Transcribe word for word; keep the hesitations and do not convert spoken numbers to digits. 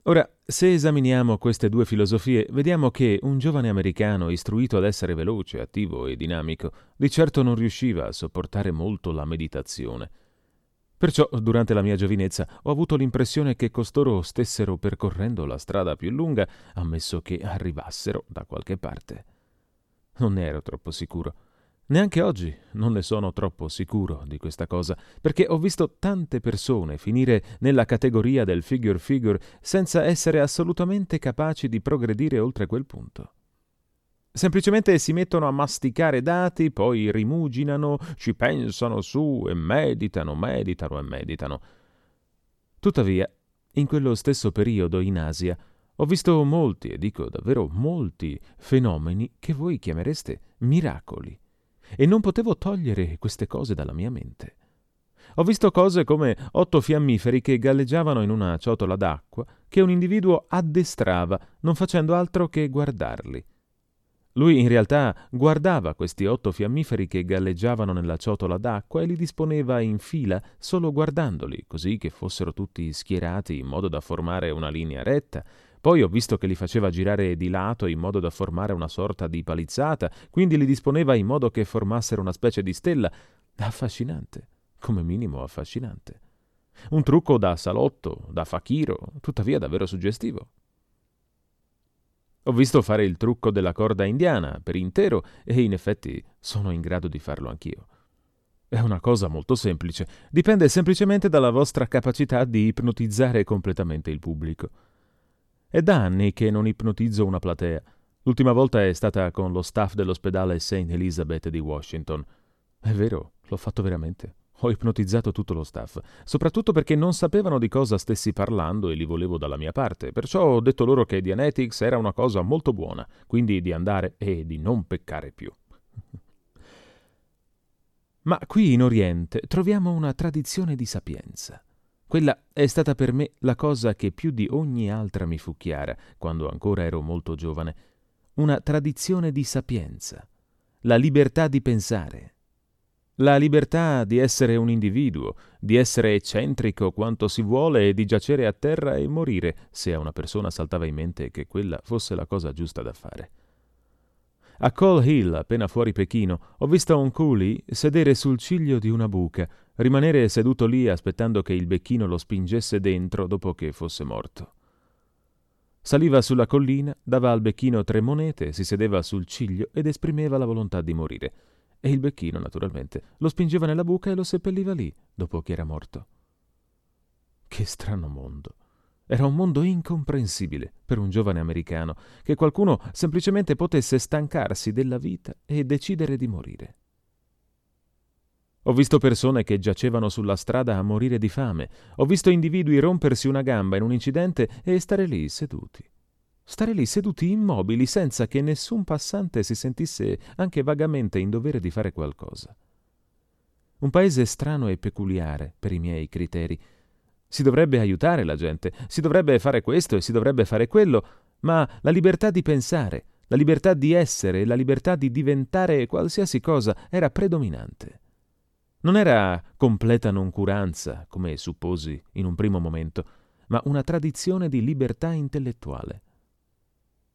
Ora, se esaminiamo queste due filosofie, vediamo che un giovane americano istruito ad essere veloce, attivo e dinamico, di certo non riusciva a sopportare molto la meditazione. Perciò, durante la mia giovinezza, ho avuto l'impressione che costoro stessero percorrendo la strada più lunga, ammesso che arrivassero da qualche parte. Non ne ero troppo sicuro. Neanche oggi non ne sono troppo sicuro di questa cosa, perché ho visto tante persone finire nella categoria del figure figure senza essere assolutamente capaci di progredire oltre quel punto. Semplicemente si mettono a masticare dati, poi rimuginano, ci pensano su e meditano, meditano e meditano. Tuttavia, in quello stesso periodo in Asia, ho visto molti, e dico davvero molti, fenomeni che voi chiamereste miracoli. E non potevo togliere queste cose dalla mia mente. Ho visto cose come otto fiammiferi che galleggiavano in una ciotola d'acqua che un individuo addestrava, non facendo altro che guardarli. Lui in realtà guardava questi otto fiammiferi che galleggiavano nella ciotola d'acqua e li disponeva in fila solo guardandoli, così che fossero tutti schierati in modo da formare una linea retta. Poi ho visto che li faceva girare di lato in modo da formare una sorta di palizzata, quindi li disponeva in modo che formassero una specie di stella. Affascinante, come minimo affascinante. Un trucco da salotto, da fakiro, tuttavia davvero suggestivo. Ho visto fare il trucco della corda indiana per intero e in effetti sono in grado di farlo anch'io. È una cosa molto semplice, dipende semplicemente dalla vostra capacità di ipnotizzare completamente il pubblico. È da anni che non ipnotizzo una platea. L'ultima volta è stata con lo staff dell'ospedale Saint Elizabeth di Washington. È vero, l'ho fatto veramente. Ho ipnotizzato tutto lo staff, soprattutto perché non sapevano di cosa stessi parlando e li volevo dalla mia parte, perciò ho detto loro che Dianetics era una cosa molto buona, quindi di andare e di non peccare più. Ma qui in Oriente troviamo una tradizione di sapienza. Quella è stata per me la cosa che più di ogni altra mi fu chiara quando ancora ero molto giovane. Una tradizione di sapienza, la libertà di pensare. La libertà di essere un individuo, di essere eccentrico quanto si vuole e di giacere a terra e morire, se a una persona saltava in mente che quella fosse la cosa giusta da fare. A Coal Hill, appena fuori Pechino, ho visto un coolie sedere sul ciglio di una buca, rimanere seduto lì aspettando che il becchino lo spingesse dentro dopo che fosse morto. Saliva sulla collina, dava al becchino tre monete, si sedeva sul ciglio ed esprimeva la volontà di morire. E il becchino, naturalmente, lo spingeva nella buca e lo seppelliva lì, dopo che era morto. Che strano mondo! Era un mondo incomprensibile per un giovane americano, che qualcuno semplicemente potesse stancarsi della vita e decidere di morire. Ho visto persone che giacevano sulla strada a morire di fame. Ho visto individui rompersi una gamba in un incidente e stare lì seduti. Stare lì seduti immobili senza che nessun passante si sentisse anche vagamente in dovere di fare qualcosa. Un paese strano e peculiare per i miei criteri. Si dovrebbe aiutare la gente, si dovrebbe fare questo e si dovrebbe fare quello, ma la libertà di pensare, la libertà di essere, la libertà di diventare qualsiasi cosa era predominante. Non era completa noncuranza, come supposi in un primo momento, ma una tradizione di libertà intellettuale.